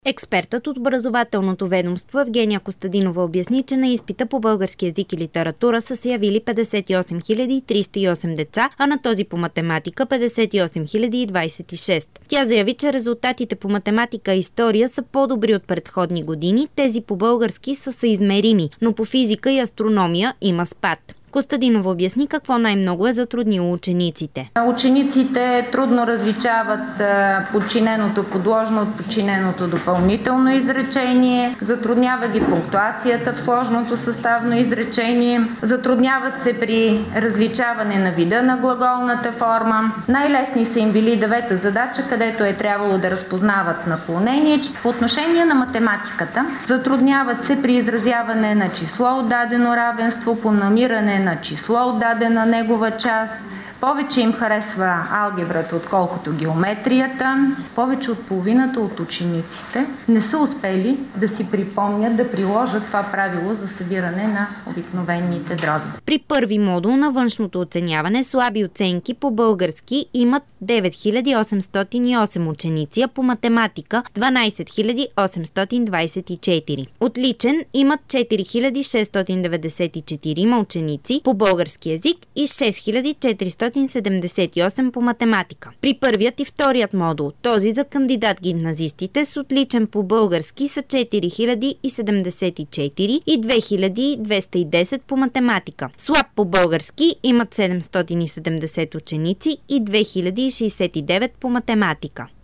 Експертът от образователното ведомство Евгения Костадинова обясни, че на изпита по български език и литература са се явили 58 308 деца, а на този по математика 58 026. Тя заяви, че резултатите по математика и история са по-добри от предходни години, тези по български са съизмерими, но по физика и астрономия има спад. Костадинова обясни какво най-много е затруднило учениците. Учениците трудно различават подчиненото подложно от подчиненото допълнително изречение, затруднява ги пунктуацията в сложното съставно изречение, затрудняват се при различаване на вида на глаголната форма. Най-лесни са им били 9-та задача, където е трябвало да разпознават наклонение. По отношение на математиката, затрудняват се при изразяване на число от дадено равенство, по намиране на число от дадена негова част. Повече им харесва алгебрата, отколкото геометрията. Повече от половината от учениците не са успели да си припомнят да приложат това правило за събиране на обикновените дроби. При първи модул на външното оценяване слаби оценки по български имат 9808 ученици, а по математика 12824. Отличен имат 4694 ученици по български език и 6478 по математика. При първият и вторият модул, този за кандидат-гимназистите с отличен по български са 4074 и 2210 по математика. Слаб по български имат 770 ученици и 2069 по математика.